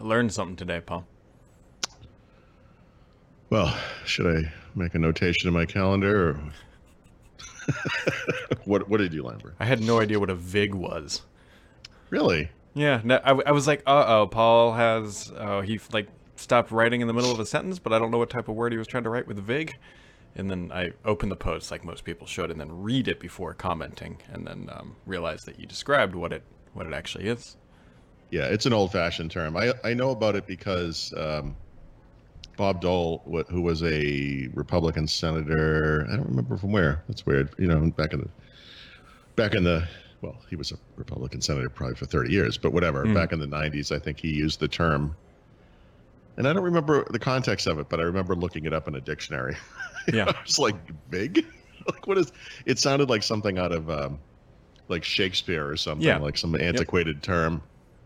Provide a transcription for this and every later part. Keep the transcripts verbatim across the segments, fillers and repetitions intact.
I learned something today, Paul. Well, should I make a notation in my calendar? Or... what What did you learn, Bert? I had no idea what a vig was. Really? Yeah. No, I, I was like, uh oh, Paul has uh, he like stopped writing in the middle of a sentence, but I don't know what type of word he was trying to write with vig. And then I opened the post like most people should, and then read it before commenting, and then um, realized that you described what it what it actually is. Yeah, it's an old-fashioned term. I I know about it because. Um, Bob Dole, who was a Republican senator, I don't remember from where. That's weird. You know, back in the, back in the, well, he was a Republican senator probably for thirty years, but whatever. Mm. Back in the nineties, I think he used the term, and I don't remember the context of it, but I remember looking it up in a dictionary. Yeah, I was like, big? Like, what is? It sounded like something out of um, like Shakespeare or something, yeah. Like some antiquated yep. term.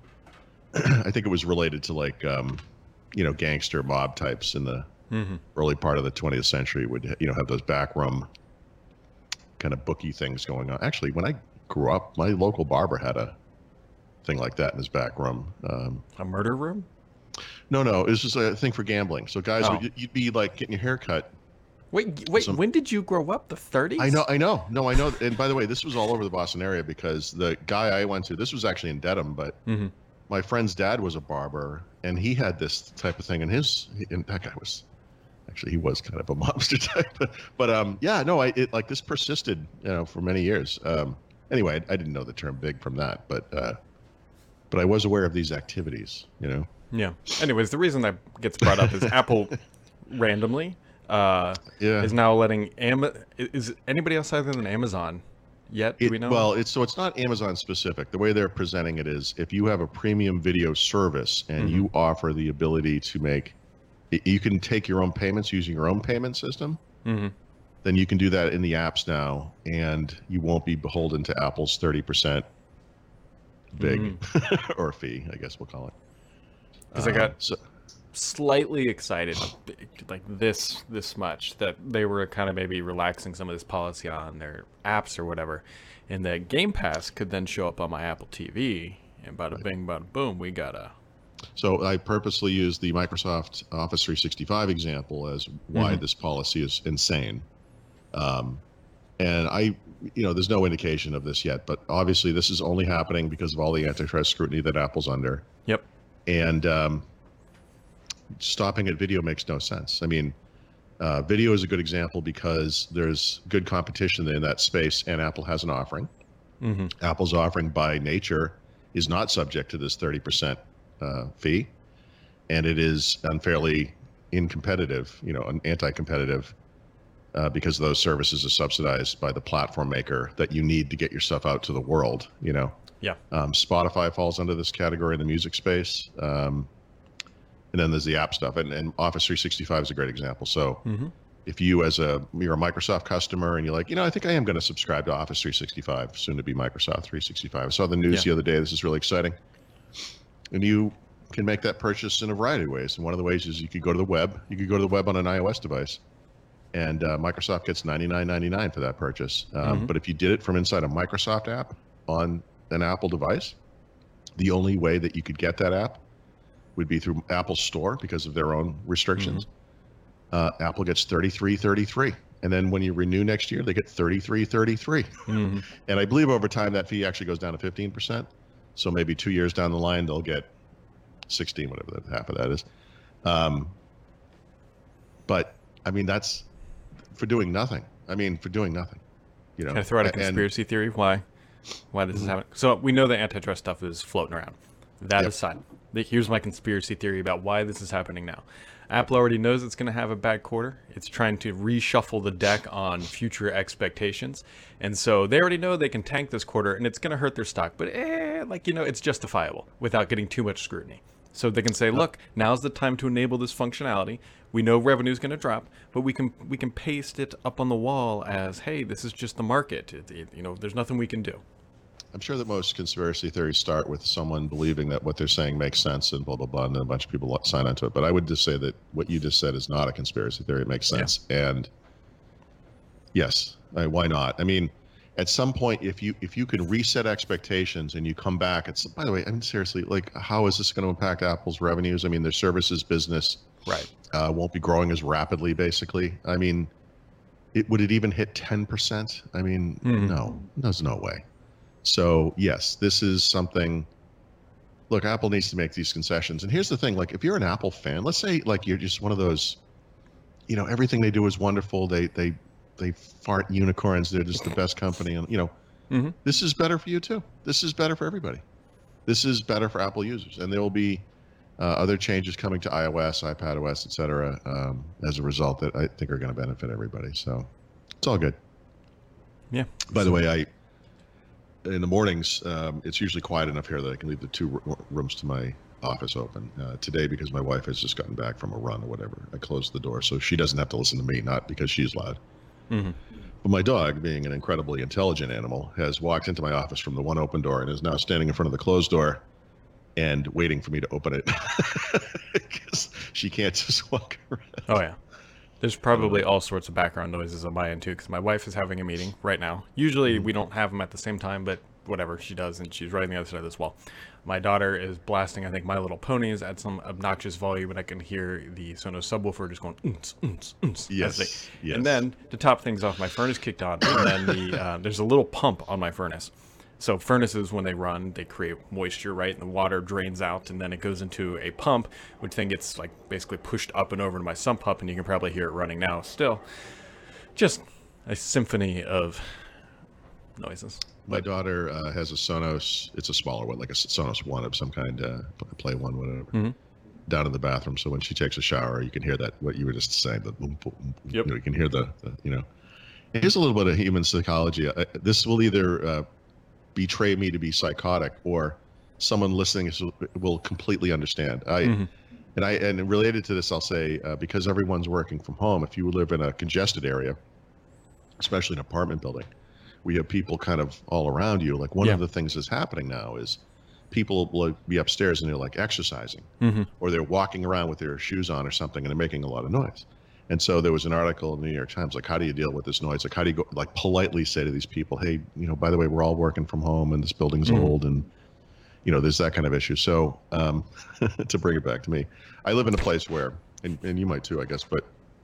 I think it was related to like. Um, you know, gangster mob types in the mm-hmm. early part of the twentieth century would, you know, have those backroom kind of bookie things going on. Actually, when I grew up, my local barber had a thing like that in his back room. Um, a murder room? No, no, it was just a thing for gambling. So guys, oh. would, you'd be like getting your hair cut. Wait, wait, some, when did you grow up? The thirties? I know, I know. No, I know. And by the way, this was all over the Boston area because the guy I went to, this was actually in Dedham, but mm-hmm. my friend's dad was a barber, and he had this type of thing. And his, and that guy was, actually, he was kind of a mobster type. But, but um, yeah, no, I it, like this persisted, you know, for many years. Um, anyway, I, I didn't know the term "big" from that, but uh, but I was aware of these activities, you know. Yeah. Anyways, the reason that gets brought up is Apple randomly uh, yeah. is now letting Am- is anybody else other than Amazon. Yet, do it, we know? Well, it's so it's not Amazon specific. The way they're presenting it is if you have a premium video service and mm-hmm. you offer the ability to make, you can take your own payments using your own payment system, mm-hmm. then you can do that in the apps now, and you won't be beholden to Apple's thirty percent big mm-hmm. or fee, I guess we'll call it. Because um, I got so, slightly excited, like this this much, that they were kind of maybe relaxing some of this policy on their apps or whatever, and that Game Pass could then show up on my Apple T V, and bada bing, bada boom, we got a... So I purposely used the Microsoft Office three sixty-five example as why mm-hmm. this policy is insane. Um, and I, you know, there's no indication of this yet, but obviously this is only happening because of all the antitrust scrutiny that Apple's under. Yep. And... Um, stopping at video makes no sense. I mean, uh, video is a good example because there's good competition in that space, and Apple has an offering. Mm-hmm. Apple's offering by nature is not subject to this thirty percent uh, fee, and it is unfairly incompetitive, you know, anti-competitive, uh, because those services are subsidized by the platform maker that you need to get your stuff out to the world, you know. Yeah. Um, Spotify falls under this category in the music space. Um, And then there's the app stuff, and, and Office three sixty-five is a great example. So mm-hmm. if you, as a you're a Microsoft customer, and you're like, you know, I think I am going to subscribe to Office three sixty-five, soon to be Microsoft three sixty-five. I saw the news yeah. the other day. This is really exciting, and you can make that purchase in a variety of ways. And one of the ways is you could go to the web. You could go to the web on an iOS device, and uh, Microsoft gets ninety-nine ninety-nine for that purchase. Um, mm-hmm. But if you did it from inside a Microsoft app on an Apple device, the only way that you could get that app would be through Apple Store because of their own restrictions. Mm-hmm. Uh, Apple gets thirty-three thirty-three. And then when you renew next year, they get thirty-three thirty-three. Mm-hmm. And I believe over time that fee actually goes down to fifteen percent. So maybe two years down the line, they'll get sixteen, whatever the half of that is. Um, but I mean, that's for doing nothing. I mean, for doing nothing. You know, Can I throw out a conspiracy and, theory? Why? Why this mm-hmm. is happening? So we know the antitrust stuff is floating around. That yep. aside, here's my conspiracy theory about why this is happening now. Apple already knows it's going to have a bad quarter. It's trying to reshuffle the deck on future expectations. And so they already know they can tank this quarter, and it's going to hurt their stock. But, eh, like, you know, it's justifiable without getting too much scrutiny. So they can say, look, now's the time to enable this functionality. We know revenue is going to drop, but we can we can paste it up on the wall as, hey, this is just the market. It, it, you know, there's nothing we can do. I'm sure that most conspiracy theories start with someone believing that what they're saying makes sense and blah, blah, blah, and then a bunch of people sign onto it. But I would just say that what you just said is not a conspiracy theory. It makes sense. Yeah. And yes, I mean, why not? I mean, at some point, if you if you can reset expectations and you come back, it's by the way, I mean seriously, like how is this going to impact Apple's revenues? I mean, their services business Right. uh, won't be growing as rapidly. Basically, I mean, it would it even hit ten percent? I mean, Mhm. no, there's no way. So yes, this is something. Look, Apple needs to make these concessions. And here's the thing: like, if you're an Apple fan, let's say like you're just one of those, you know, everything they do is wonderful. They they they fart unicorns. They're just the best company, and you know, Mhm. this is better for you too. This is better for everybody. This is better for Apple users, and there will be uh, other changes coming to iOS, iPadOS, et cetera, um, as a result that I think are going to benefit everybody. So it's all good. Yeah. By the way, I in the mornings um, it's usually quiet enough here that I can leave the two r- rooms to my office open. Uh, today, because my wife has just gotten back from a run or whatever, I closed the door so she doesn't have to listen to me, not because she's loud. Mhm. But my dog, being an incredibly intelligent animal, has walked into my office from the one open door and is now standing in front of the closed door and waiting for me to open it because she can't just walk around. Oh yeah. There's probably all sorts of background noises on my end too, because my wife is having a meeting right now. Usually we don't have them at the same time, but whatever, she does, and she's right on the other side of this wall. My daughter is blasting, I think, My Little Ponies at some obnoxious volume, and I can hear the Sonos subwoofer just going, oons, oons, oons. Yes, as they- yes. And then, to top things off, my furnace kicked on, and then the uh, there's a little pump on my furnace. So furnaces, when they run, they create moisture, right? And the water drains out, and then it goes into a pump, which then gets like basically pushed up and over to my sump pump, and you can probably hear it running now. Still, just a symphony of noises. My daughter uh, has a Sonos. It's a smaller one, like a Sonos One of some kind, uh, Play One, whatever, Mhm. down in the bathroom. So when she takes a shower, you can hear that, what you were just saying, the boom, boom, boom. Yep. You know, you can hear the, the you know. Here's a little bit of human psychology. Uh, this will either uh, betray me to be psychotic, or someone listening is- will completely understand. I Mhm. and I and related to this, I'll say uh, because everyone's working from home. If you live in a congested area, especially an apartment building, we have people kind of all around you. Like one Yeah. of the things that's happening now is people will be upstairs and they're like exercising, Mhm. or they're walking around with their shoes on or something, and they're making a lot of noise. And so there was an article in the New York Times, like, how do you deal with this noise? Like, how do you go, like, politely say to these people, hey, you know, by the way, we're all working from home and this building's Mhm. old, and, you know, there's that kind of issue. So um, to bring it back to me, I live in a place where, and, and you might too, I guess, but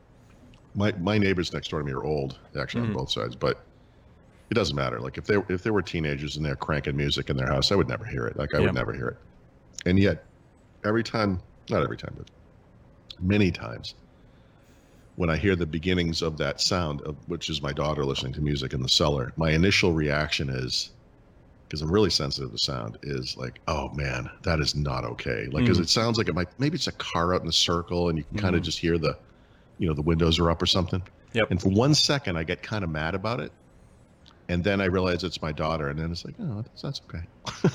my, my neighbors next door to me are old, actually, Mhm. on both sides, but it doesn't matter. Like, if they if there were teenagers and they're cranking music in their house, I would never hear it. Like, I Yeah. would never hear it. And yet, every time, not every time, but many times, when I hear the beginnings of that sound, of, which is my daughter listening to music in the cellar, my initial reaction is, because I'm really sensitive to sound, is like, oh man, that is not okay. Like, because Mhm. it sounds like it might, maybe it's a car out in a circle and you can kind of Mhm. just hear the, you know, the windows are up or something. Yep. And for one second, I get kind of mad about it. And then I realize it's my daughter. And then it's like, oh, that's, that's okay.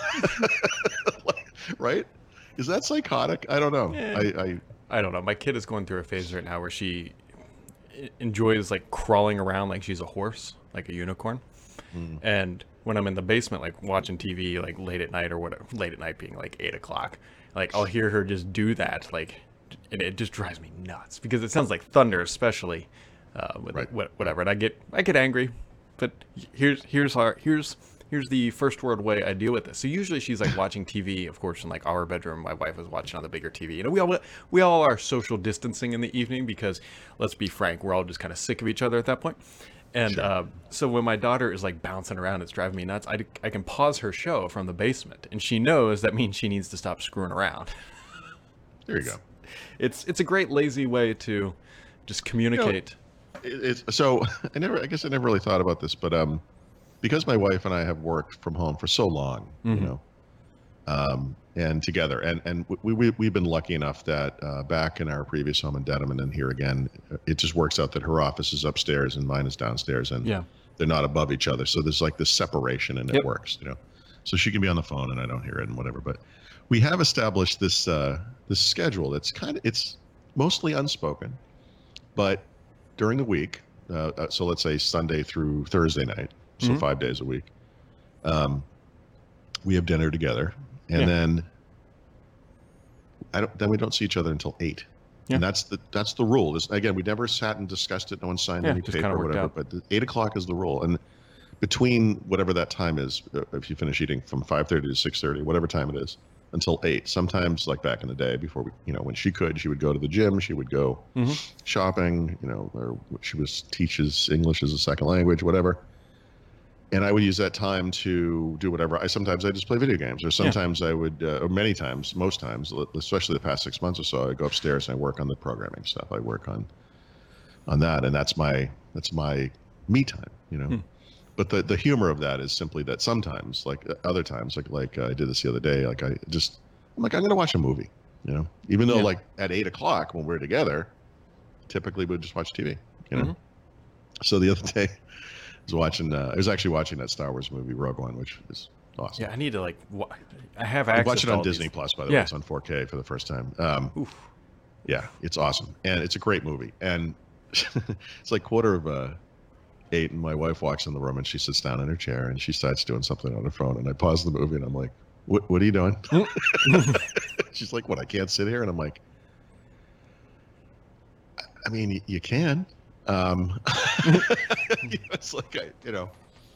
Like, right? Is that psychotic? I don't know. Yeah. I, I I don't know. My kid is going through a phase right now where she e- enjoys like crawling around like she's a horse, like a unicorn. Mm. And when I'm in the basement, like watching T V, like late at night or whatever, late at night being like eight o'clock, like I'll hear her just do that, like, and it just drives me nuts because it sounds like thunder, especially uh, with Right. wha- whatever. And I get I get angry, but here's here's our here's here's the first world way I deal with this. So usually she's like watching T V, of course, in like our bedroom. My wife is watching on the bigger T V. You know, we all we all are social distancing in the evening because, let's be frank, we're all just kind of sick of each other at that point. And Sure. uh, so when my daughter is like bouncing around, it's driving me nuts. I, I can pause her show from the basement, and she knows that means she needs to stop screwing around. there you go. It's it's a great lazy way to just communicate. It- It's so I never, I guess I never really thought about this, but um, because my wife and I have worked from home for so long, Mhm. you know, um, and together, and and we, we we've been lucky enough that uh, back in our previous home in Dedham and then here again, it just works out that her office is upstairs and mine is downstairs, and Yeah. they're not above each other, so there's like this separation, and it Yep. works, you know. So she can be on the phone and I don't hear it and whatever, but we have established this uh, this schedule that's kind of, it's mostly unspoken, but during the week, uh, uh, so let's say Sunday through Thursday night, so Mhm. five days a week, um, we have dinner together, and Yeah. then I don't. Then we don't see each other until eight, Yeah. and that's the that's the rule. This, again, we never sat and discussed it. No one signed Yeah, any just paper kinda or worked whatever. out. But the, eight o'clock is the rule, and between whatever that time is, uh, if you finish eating from five thirty to six thirty, whatever time it is, until eight. Sometimes, like back in the day, before we, you know, when she could, she would go to the gym, she would go Mm-hmm. shopping, you know, or she was teaches English as a second language, whatever. And I would use that time to do whatever. I sometimes I just play video games, or sometimes I would, uh, or many times, most times, especially the past six months or so, I go upstairs and I work on the programming stuff. I work on on that, and that's my that's my me time, you know. Hmm. But the, the humor of that is simply that sometimes, like other times, like like uh, I did this the other day, like I just I'm like I'm gonna watch a movie, you know. Even though yeah. like at eight o'clock when we're together, typically we'd just watch T V, you know. Mm-hmm. So the other day. I was watching. Uh, I was actually watching that Star Wars movie Rogue One, which is awesome. Yeah, I need to like. Wa- I have access. I watched it on Disney these. Plus, by the yeah. way. It's on four K for the first time. Um, Oof. Yeah, it's awesome, and it's a great movie. And it's like quarter of uh, eight, and my wife walks in the room, and she sits down in her chair, and she starts doing something on her phone. And I pause the movie, and I'm like, "What? What are you doing?" She's like, "What? I can't sit here." And I'm like, "I mean, y- you can." Um, it's like I, you know,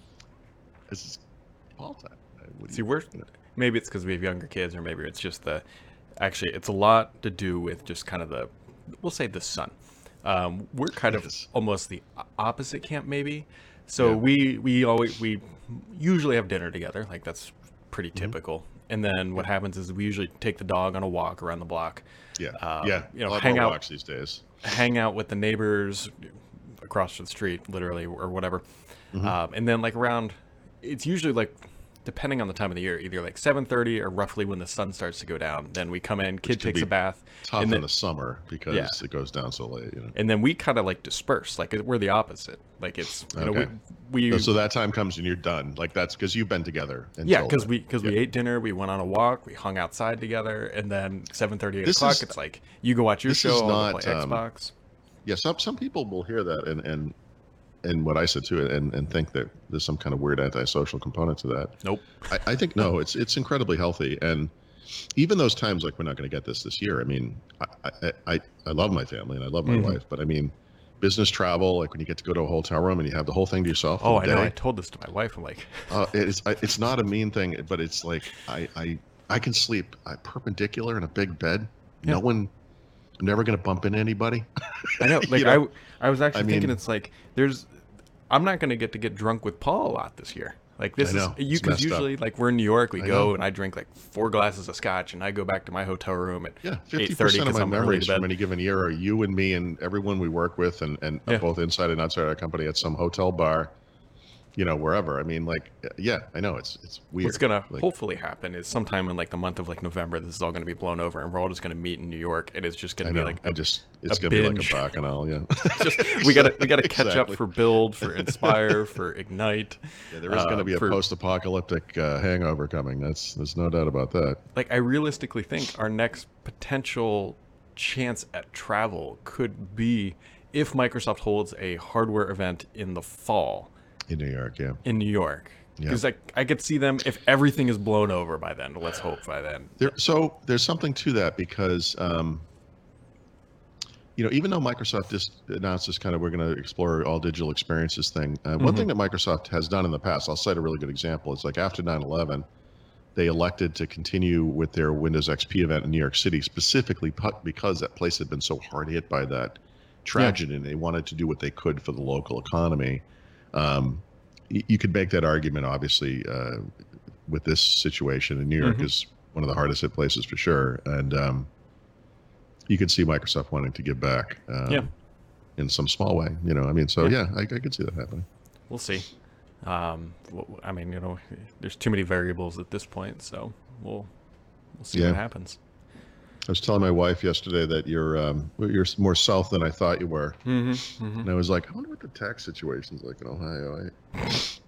this is Paul time. See, we're you know. maybe it's because we have younger kids, or maybe it's just the. Actually, it's a lot to do with just kind of the, we'll say the sun. Um, we're kind of almost the opposite camp, maybe. So yeah. we we always we usually have dinner together, like that's pretty typical. Mm-hmm. And then what happens is we usually take the dog on a walk around the block. Yeah, um, yeah. You know, a lot hang more out walks these days. Hang out with the neighbors across the street, literally, or whatever. Mm-hmm. Um, and then like around, it's usually like, depending on the time of the year, either like seven thirty or roughly when the sun starts to go down. Then we come in, kid takes a bath. Tough and then, in the summer because yeah. it goes down so late. You know? And then we kind of like disperse. Like we're the opposite. Like it's, you okay. know, we, we so that time comes and you're done. Like that's because you've been together. Yeah, because we because yeah. we ate dinner, we went on a walk, we hung outside together, and then seven thirty, eight o'clock, is, it's like you go watch your show, I'll play um, Xbox. Yeah, some some people will hear that and and and what I said too, and, and think that there's some kind of weird antisocial component to that. Nope. I, I think no, it's it's incredibly healthy, and even those times like we're not going to get this this year. I mean, I I, I, I love my family and I love my mm-hmm. wife, but I mean, business travel, like when you get to go to a hotel room and you have the whole thing to yourself. Oh, I know. I told this to my wife. I'm like, uh, it's it's not a mean thing, but it's like I I, I can sleep perpendicular in a big bed. Yeah. No one. I'm never going to bump into anybody. I know. Like know? I, I was actually I mean, thinking it's like there's, I'm not going to get to get drunk with Paul a lot this year. Like this is, you because usually up. Like we're in New York, we I go know. and I drink like four glasses of scotch and I go back to my hotel room at yeah, fifty percent of my memories from any given year are you and me and everyone we work with and, and yeah. both inside and outside our company at some hotel bar. You know, wherever. I mean, like, yeah, I know it's it's weird. What's gonna like, hopefully happen is sometime in like the month of like November, this is all gonna be blown over, and we're all just gonna meet in New York, and it's just gonna I be know. like I just it's a gonna binge. be like a bacchanal, yeah. just we gotta we gotta catch exactly. up for Build, for Inspire, for Ignite. Yeah, there is uh, gonna be a for, post-apocalyptic uh, hangover coming. That's there's no doubt about that. Like, I realistically think our next potential chance at travel could be if Microsoft holds a hardware event in the fall. In New York, yeah. In New York. Because yeah. I, I could see them, if everything is blown over by then, let's hope by then. There, so there's something to that because, um, you know, even though Microsoft just announced this kind of, we're going to explore all digital experiences thing, uh, mm-hmm. one thing that Microsoft has done in the past, I'll cite a really good example, is like after nine eleven, they elected to continue with their Windows X P event in New York City, specifically because that place had been so hard hit by that tragedy, yeah. and they wanted to do what they could for the local economy. Um, you could make that argument, obviously, uh, with this situation. In New York mm-hmm. is one of the hardest hit places for sure. And um, you could see Microsoft wanting to give back um, yeah. in some small way. You know, I mean, so yeah, yeah I, I could see that happening. We'll see. Um, I mean, you know, there's too many variables at this point, so we'll we'll see yeah. what happens. I was telling my wife yesterday that you're um, you're more south than I thought you were, mm-hmm, mm-hmm. and I was like, I wonder what the tax situation's like in Ohio. I...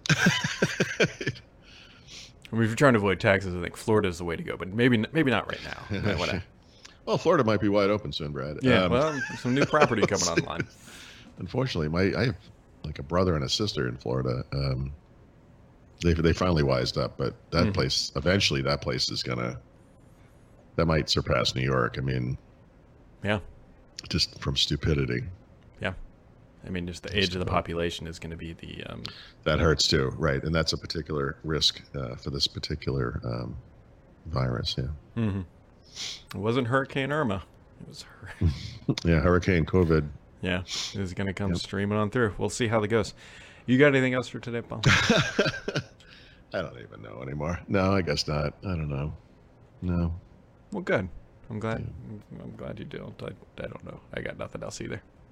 I mean, if you're trying to avoid taxes, I think Florida is the way to go, but maybe maybe not right now. You might wanna... Well, Florida might be wide open soon, Brad. Yeah, um, well, some new property coming online. Unfortunately, my I have like a brother and a sister in Florida. Um, they they finally wised up, but that mm-hmm. place eventually that place is gonna. That might surpass New York. I mean, yeah, just from stupidity. Yeah, I mean, just the age of the population is going to be the. Um, that hurts too, right? And that's a particular risk uh, for this particular um, virus. Yeah. Mm-hmm. It wasn't Hurricane Irma. It was. Hur- yeah, Hurricane COVID. Yeah, it's going to come yep. streaming on through. We'll see how that goes. You got anything else for today, Paul? I don't even know anymore. No, I guess not. I don't know. No. Well, good. I'm glad. Yeah. I'm glad you don't. I, I don't know. I got nothing else either.